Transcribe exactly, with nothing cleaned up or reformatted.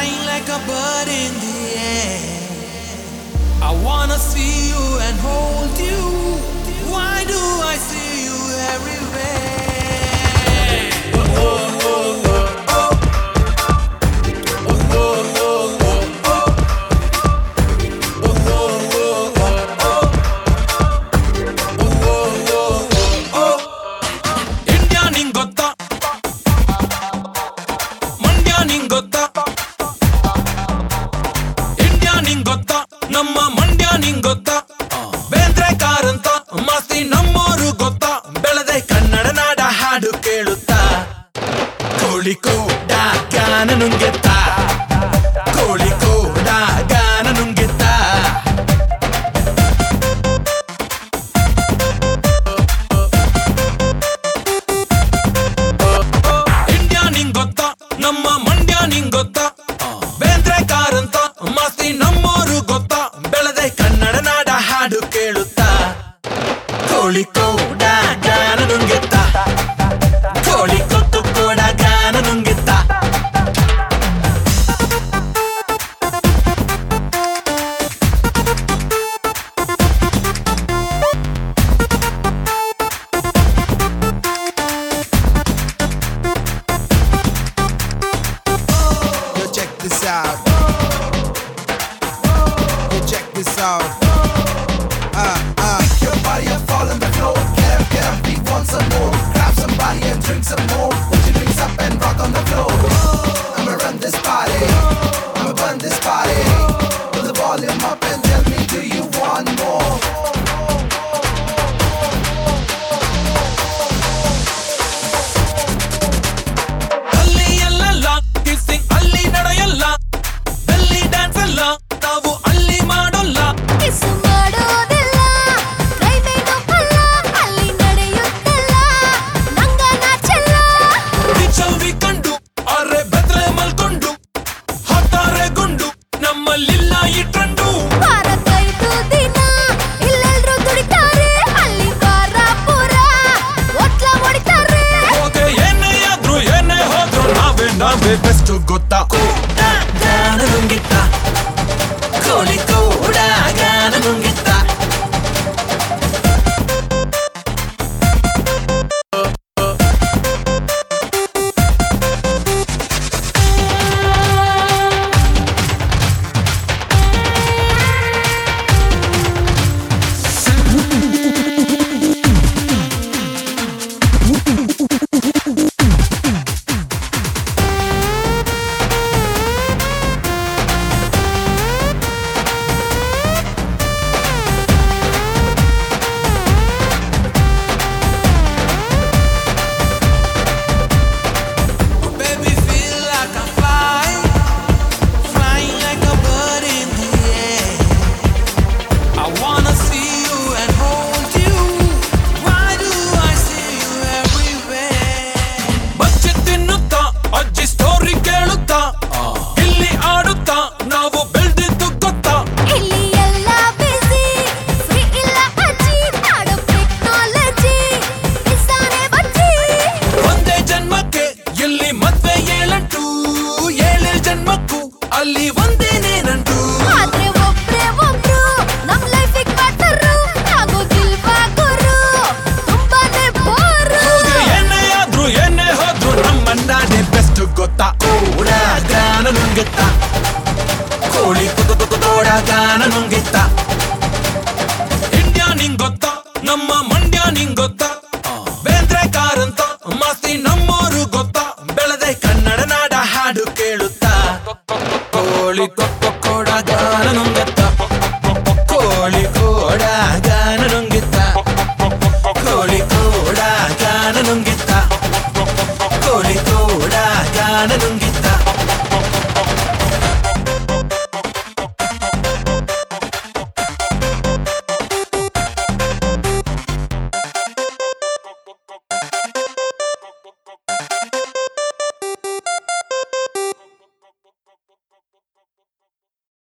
flying like a bird in the air. I wanna see you and hold you. Why do I see you everywhere? Oh, oh, oh, oh, oh. Oh, oh, oh, oh, oh. Oh, oh, oh, oh, oh. Oh, oh, oh, oh. India ningotta, Mandya ningotta. India ningotta, namma Mandya ningotta. Bendre Karanth Masti ನಮ್ಮೋರು ಗೊತ್ತಾ ಬೆಳೆದೆ ಕನ್ನಡ ನಾಡ ಹಾಡು ಕೇಳುತ್ತಾ ಕೋಳಿ ಕೂಡ ಗಾನ ನುಂಗೆತ್ತ ಕೋಳಿ ಕೂಡ ಗಾನ ನುಂಗೆತ್ತ ಇಂಡಿಯಾ ನಿಂಗೊತ್ತ ನಮ್ಮ ಮಂಡ್ಯ ನಿಂಗೊತ್ತ ಬೇಂದ್ರೆ ಕಾರಂತ ಮಾಸ್ತಿ ನಮ್ಮೋರು ಗೊತ್ತಾ ಬೆಳೆದೆ ಕನ್ನಡ ನಾಡ ಹಾಡು ಕೇಳುತ್ತಾ ಕೋಳಿ ಕೂಡ ಗಾನ ನುಂಗೆತ್ತ ಕೋಳಿ ಕೊತ್ತು ಕೂಡ ಗಾನ ನುಂಗೆತ್ತ Yo, check this out. Yo, check this out. Ah, ah. Your body and fall on the floor. Get up, get up, we want some more. Grab somebody and drink some more. Put your drinks up and rock on the floor. I'ma run this party. I'ma burn this party. Put the volume up and tell me, do you want more? ಅಲ್ಲಿ ಎಲ್ಲಲ್ಲ kissing ಅಲ್ಲಿ ನಡೆಯಲ್ಲ belly dance ಎಲ್ಲ ನಾವು ಅಲ್ಲಿ ಮಾಡೋಲ್ಲ kiss ಮಾಡೋದಿಲ್ಲ private ಅಲ್ಲ ಅಲ್ಲಿ ನಡೆಯುತ್ತಿಲ್ಲ ನಂಗ ನಾಚಲ್ಲ ಚೌವಿ ಕಂಡು ಅರೆ ಬೆದ್ರೆ ಮಲ್ಕೊಂಡು ಹತ್ತಾರೆ ಗುಂಡು ನಮ್ಮಲ್ಲಿಲ್ಲ ಈ ಟ್ರೆಂಡು ವಾರಕ್ಕೈದು ದಿನ ಇಲ್ಲೆಲ್ರೂ ದುಡಿತಾರೆ ಅಲ್ಲಿ ವಾರ ಪೂರ ಒಟ್ಲ ಹೊಡಿತಾರೆ ಹೋಗೆ ಏನೇ ಆದ್ರೂ ಏನೇ ಹೋದ್ರು ನಾವೇ ನಾವೇ ಬೆಸ್ಟ್ ಗೊತ್ತಾ ಕೂಡ ಗಾನ ನುಂಗಿತ್ತ ಕೋಳಿ ಕೂಡ ಗಾನ ನುಂಗಿತ್ತ Baby, feel like I'm flying, flying like a bird in the air. I wanna see you and hold you. Why do I see you everywhere? ಬಚ್ಚಿ ತಿನ್ನುತ್ತಾ ಅಜ್ಜಿ ಸ್ಟೋರಿ ಕೇಳುತ್ತಾ ಇಲ್ಲಿ ಆಡುತ್ತಾ ನಾವು ಬೆಳೆದಿದ್ದು ಗೊತ್ತಾ ಇಲ್ಲಿ ಎಲ್ಲ ಬಿಸಿ ಫ್ರೀ ಇಲ್ಲ ಅಜ್ಜಿ ನಾಡು ಟೆಕ್ನಾಲಜಿ ಕಿಸಾನೆ ಬಜ್ಜಿ ಒಂದೇ ಜನ್ಮಕ್ಕೆ ಇಲ್ಲಿ ಮದ್ವೆ ಏಳೆಂಟು ಏಳೇಳು ಜನ್ಮಕ್ಕೂ ಅಲ್ಲಿ ಒಂದೇನೇ ನಂಟು ಆದ್ರೆ ಒಬ್ರೇ ಒಬ್ರು ನಮ್ ಲೈಫಿಗ್ ಪಾರ್ಟ್ನರು ಆಗೋದಿಲ್ವಾ ಗುರು ತುಂಬಾನೇ ಬೋರು ಹೋಗೆ ಏನೇ ಆದ್ರೂ ಏನೇ ಹೋದ್ರು ನಮ್ಮ ನಾಡೇ ಬೆಸ್ಟ್ ಗೊತ್ತಾ ಕೂಡ ಗಾನ ನುಂಗಿತ್ತ ಕೋಳಿ ಕೂಡ ಗಾನ ನುಂಗಿತ್ತ